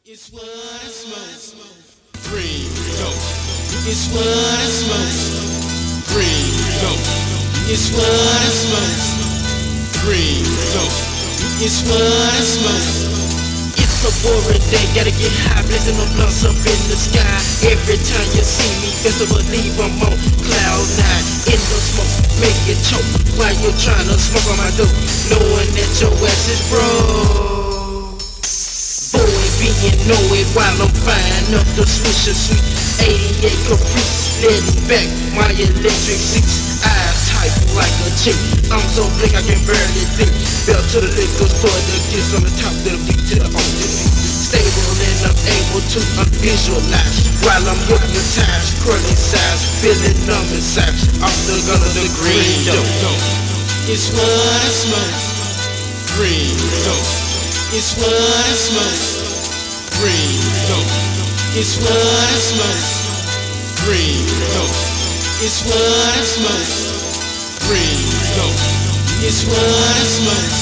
It's what I smoke. Green dope. It's what I smoke. Green dope. It's what I smoke. Green dope. It's what I smoke. It's a boring day, gotta get high, blazing on blunts up in the sky. Every time you see me, best to believe I'm on cloud nine. In the smoke, make it choke while you're trying to smoke on my dope, knowing that your ass is broke. You know it while I'm firing up the Swisher Sweet 88 Caprice, letting back my electric seats. Eyes tight like a chick, I'm so big I can barely think. Belt to the liquor store, the kids on the top, the beat to the ultimate. Stable and I'm able to visualize while I'm hypnotized, curly size, feeling numb inside. Off the gun of the green dope. It's what I smoke. Green dope. It's what I smoke. Green dope. It's what I smoke. Green dope. It's what I smoke. Green dope. It's what I smoke.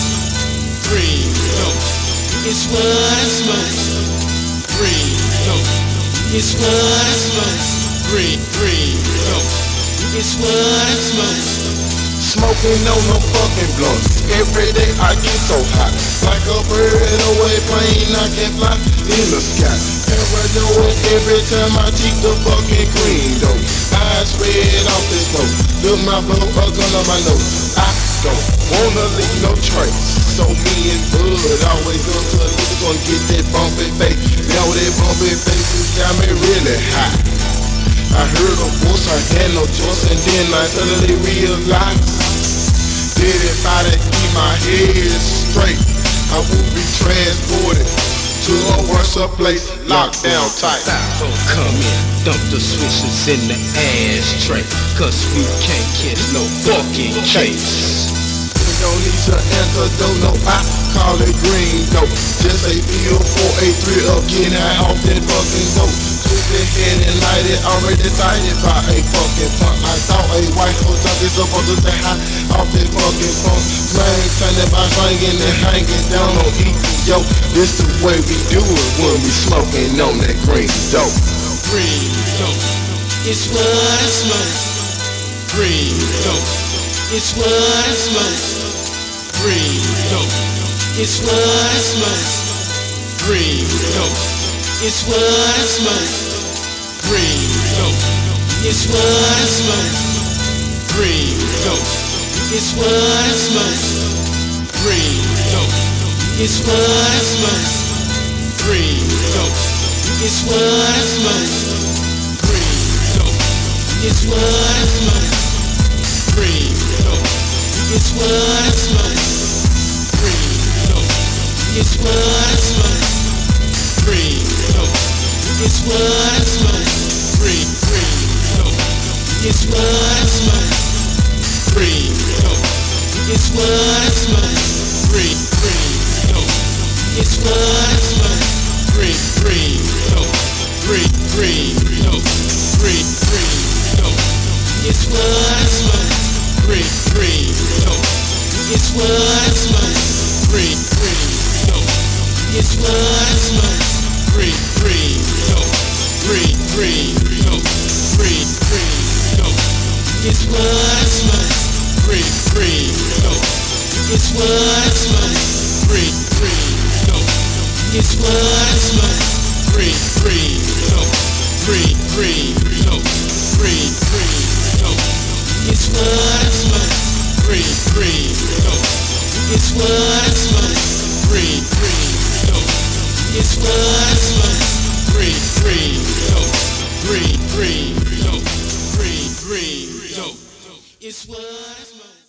Green dope. It's what I smoke. Green dope. It's what I smoke. Green dope. It's what I smoke. Smoking on no fucking blunts. Every day I get so hot, like a bird away plane I can fly in the sky. Paranoid every time I cheek the fucking green dope. Eyes red off the smoke, look my blow a gun on my nose. I don't wanna leave no trace, so me and Bud always up to a nigga gonna get that bumpy face. Now that bumpy face has got me really hot. I heard a voice, I had no choice, and then I suddenly realized that if I didn't keep my head straight, I would be transported to a worse place, locked down tight. Come in, dump the switches in the ashtray, cause we can't catch no fucking case. Don't need to antidote, no, I call it green dope. Just a bill for a thrill of getting off that fucking dope. Twist the head and light it, already decided by a fucking punk. I saw a white horse up, it's supposed to stay high off that fucking punk. Flame turning by swinging and hanging down on EPO. This the way we do it when we smoking on that green dope. Green dope. It's what I smoke. Green dope. It's what I smoke. Green dope. It's what I smoke. Green dope. It's what I smoke. Green dope. It's what I smoke. Green dope. It's what I smoke. Green dope. It's what I smoke. Green dope. It's what I smoke. Green dope. It's what I smoke. Green dope. It's what I smoke. Green dope. It's what I smoke. Green dope. It's what I smoke. Green dope. It's what I smoke. Green dope. It's what I smoke. Green dope. It's what I smoke. Green dope. Green dope. Green dope. It's what I smoke. Green dope. It's what I smoke. Green dope. It's what I smoke. Green dope. Green dope. Dope. It's what I smoke. Green dope. It's what I smoke. Green dope. It's what I smoke. Green dope. Green dope. Dope. It's what I smoke. Green dope. It's what I smoke. Green dope. It's what I smoke. Green dope. Green dope. Green dope. It's what I smoke.